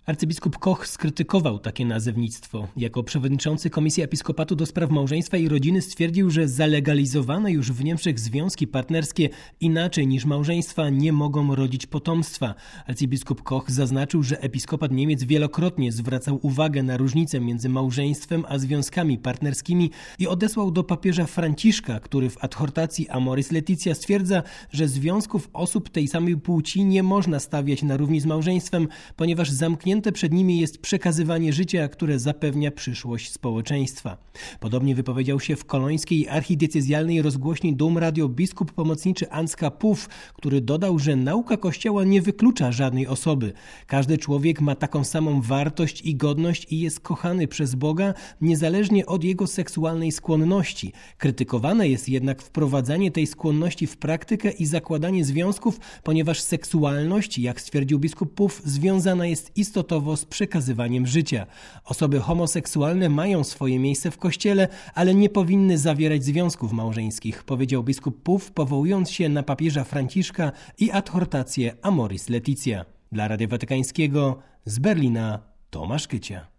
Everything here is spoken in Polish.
Arcybiskup Koch skrytykował takie nazewnictwo. Jako przewodniczący Komisji Episkopatu do spraw małżeństwa i rodziny stwierdził, że zalegalizowane już w Niemczech związki partnerskie inaczej niż małżeństwa nie mogą rodzić potomstwa. Arcybiskup Koch zaznaczył, że Episkopat Niemiec wielokrotnie zwracał uwagę na różnicę między małżeństwem a związkami partnerskimi i odesłał do papieża Franciszka, który w adhortacji Amoris Laetitia stwierdza, że związków osób tej samej płci nie można stawiać na równi z małżeństwem, ponieważ zamknięte przed nimi jest przekazywanie życia, które zapewnia przyszłość społeczeństwa. Podobnie wypowiedział się w kolońskiej archidiecezjalnej rozgłośni Dom Radio biskup pomocniczy Ansgar Puff, który dodał, że nauka Kościoła nie wyklucza żadnej osoby. Każdy człowiek ma taką samą wartość i godność i jest kochany przez Boga, niezależnie od jego seksualnej skłonności. Krytykowane jest jednak wprowadzanie tej skłonności w praktykę i zakładanie związków, ponieważ seksualność, jak stwierdził biskup Puff, związana jest istotowo z przekazywaniem życia. Osoby homoseksualne mają swoje miejsce w Kościele, ale nie powinny zawierać związków małżeńskich, powiedział biskup Puff, powołując się na papieża Franciszka i adhortację Amoris Laetitia. Dla Radia Watykańskiego z Berlina Tomasz Kycia.